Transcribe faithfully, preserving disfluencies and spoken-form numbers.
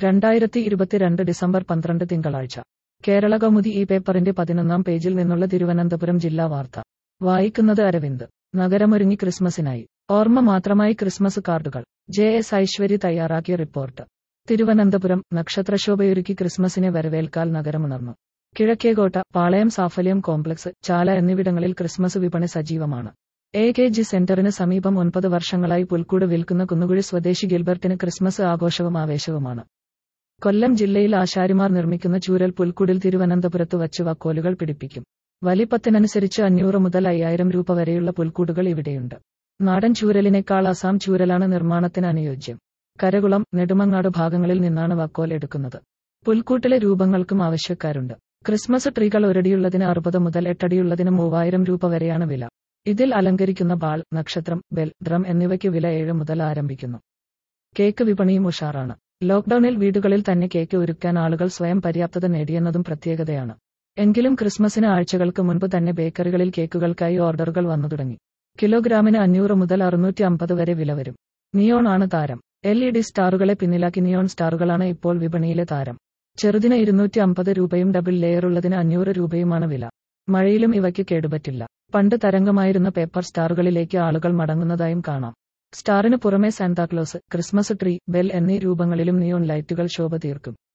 രണ്ടായിരത്തി ഇരുപത്തിരണ്ട് ഡിസംബർ പന്ത്രണ്ട് തിങ്കളാഴ്ച കേരളകൗമുദി ഈ പേപ്പറിന്റെ പതിനൊന്നാം പേജിൽ നിന്നുള്ള തിരുവനന്തപുരം ജില്ലാ വാർത്ത വായിക്കുന്നത് അരവിന്ദ്. നഗരമൊരുങ്ങി ക്രിസ്മസിനായി. ഓർമ്മ മാത്രമായി ക്രിസ്മസ് കാർഡുകൾ. ജെ എസ് ഐശ്വര്യ തയ്യാറാക്കിയ റിപ്പോർട്ട്. തിരുവനന്തപുരം. നക്ഷത്രശോഭയൊരുക്കി ക്രിസ്മസിനെ വരവേൽക്കാൻ നഗരമുണർന്നു. കിഴക്കേകോട്ട, പാളയം സാഫല്യം കോംപ്ലക്സ്, ചാല എന്നിവിടങ്ങളിൽ ക്രിസ്മസ് വിപണി സജീവമാണ്. എ കെ ജി സെന്ററിന് സമീപം ഒൻപത് വർഷങ്ങളായി പുൽക്കൂട് വിൽക്കുന്ന കുന്നുകുഴി സ്വദേശി ഗിൽബർട്ടിന് ക്രിസ്മസ് ആഘോഷവും ആവേശവുമാണ്. കൊല്ലം ജില്ലയിൽ ആശാരിമാർ നിർമ്മിക്കുന്ന ചൂരൽ പുൽക്കൂടിൽ തിരുവനന്തപുരത്ത് വച്ച് വക്കോലുകൾ പിടിപ്പിക്കും. വലിപ്പത്തിനനുസരിച്ച് അഞ്ഞൂറ് മുതൽ അയ്യായിരം രൂപ വരെയുള്ള പുൽക്കൂടുകൾ ഇവിടെയുണ്ട്. നാടൻ ചൂരലിനേക്കാൾ അസാം ചൂരലാണ് നിർമ്മാണത്തിന് അനുയോജ്യം. കരകുളം, നെടുമങ്ങാട് ഭാഗങ്ങളിൽ നിന്നാണ് വക്കോൽ എടുക്കുന്നത്. പുൽക്കൂട്ടിലെ രൂപങ്ങൾക്കും ആവശ്യക്കാരുണ്ട്. ക്രിസ്മസ് ട്രീകൾ ഒരടിയുള്ളതിന് അറുപത് മുതൽ എട്ടടിയുള്ളതിന് മൂവായിരം രൂപ വരെയാണ് വില. ഇതിൽ അലങ്കരിക്കുന്ന ബാൾ, നക്ഷത്രം, ബെൽ, ഡ്രം എന്നിവയ്ക്ക് വില ഏഴ് മുതൽ ആരംഭിക്കുന്നു. കേക്ക് വിപണിയും ഉഷാറാണ്. ലോക്ഡൌണിൽ വീടുകളിൽ തന്നെ കേക്ക് ഒരുക്കാൻ ആളുകൾ സ്വയം പര്യാപ്തത നേടിയെന്നതും പ്രത്യേകതയാണ്. എങ്കിലും ക്രിസ്മസിന് ആഴ്ചകൾക്ക് മുൻപ് തന്നെ ബേക്കറികളിൽ കേക്കുകൾക്കായി ഓർഡറുകൾ വന്നു തുടങ്ങി. കിലോഗ്രാമിന് അഞ്ഞൂറ് മുതൽ അറുന്നൂറ്റി അമ്പത് വരെ വില വരും. നിയോൺ ആണ് താരം. എൽ ഇ ഡി സ്റ്റാറുകളെ പിന്നിലാക്കി നിയോൺ സ്റ്റാറുകളാണ് ഇപ്പോൾ വിപണിയിലെ താരം. ചെറുതിന് ഇരുന്നൂറ്റി അമ്പത് രൂപയും ഡബിൾ ലെയറുള്ളതിന് അഞ്ഞൂറ് രൂപയുമാണ് വില. മഴയിലും ഇവയ്ക്ക് കേടുപറ്റില്ല. പണ്ട് തരംഗമായിരുന്ന പേപ്പർ സ്റ്റാറുകളിലേക്ക് ആളുകൾ മടങ്ങുന്നതായും കാണാം. സ്റ്റാറിന് പുറമെ സാന്താക്ലോസ്, ക്രിസ്മസ് ട്രീ, ബെൽ എന്നീ രൂപങ്ങളിലും നിയോൺ ലൈറ്റുകൾ ശോഭ തീർക്കും.